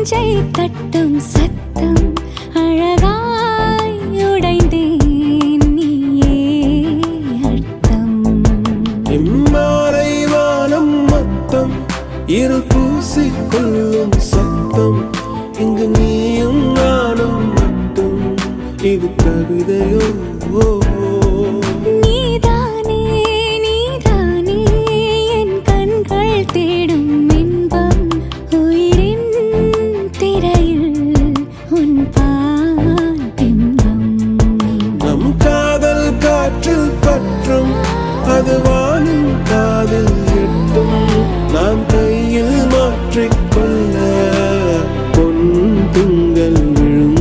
நெஞ்சை தட்டும் சத்தம் அழகாய் உடைந்தேன் நீயே அர்த்தம். இம்மாலை வானம் மொத்தம் இருள் பூசிக்கொள்ளும் சத்தம். இங்கு நீயும் நானும் மட்டும் இது கவிதையோ? நீதானே நீதானே என் கண்கள் தேடும் இன்பம். உயிரின் திரையில் உன் பால் பிம்பம். நம் காதல் காற்றில் பற்றும் அது வானின் காதில் எட்டும். நாம் கையில் மாற்றிக்கொள்ள பொன் திங்கள் விழும்.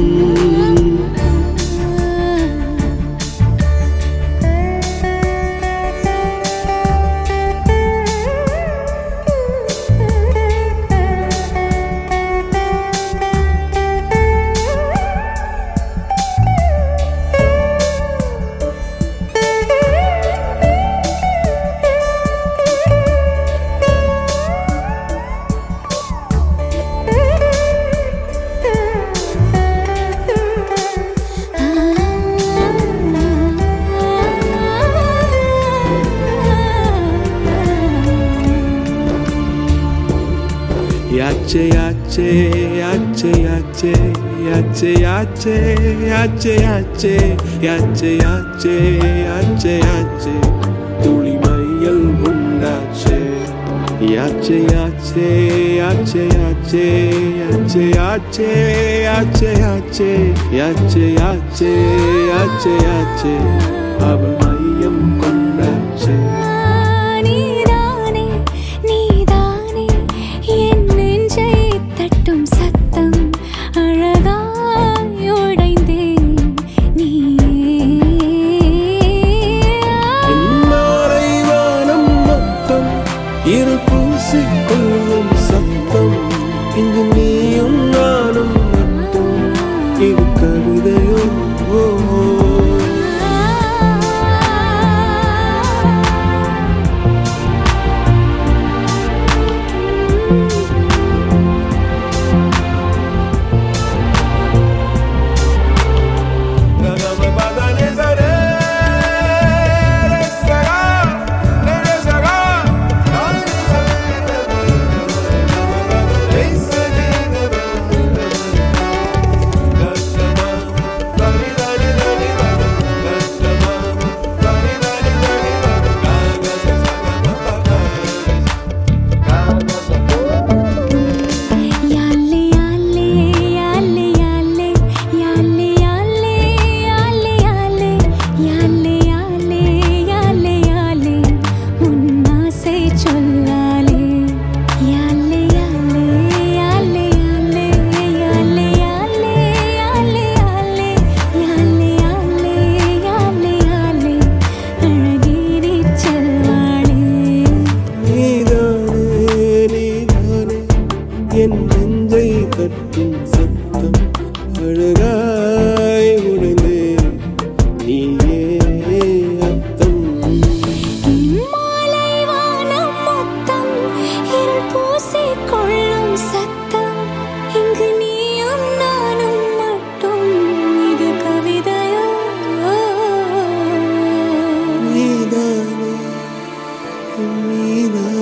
Yache yache yache yache yache yache yache yache yache yache yache yache tuli mayal undache. Yache yache yache yache yache yache yache yache yache yache yache yache aval mayam kondache. இருள் பூசிக்கொள்ளும் சத்தம். இங்கு நீயும் நானும் மட்டும் இது கவிதையோ? என் நெஞ்சை தட்டும் சத்தம் அழகாய் உடைந்தேன் நீயே அர்த்தம். மாலை வானம் மொத்தம் இருள் பூசிக்கொள்ளும் சத்தம். இங்கு நீயும் நானும் மட்டும் இது கவிதையோ? நீதானே நீதானே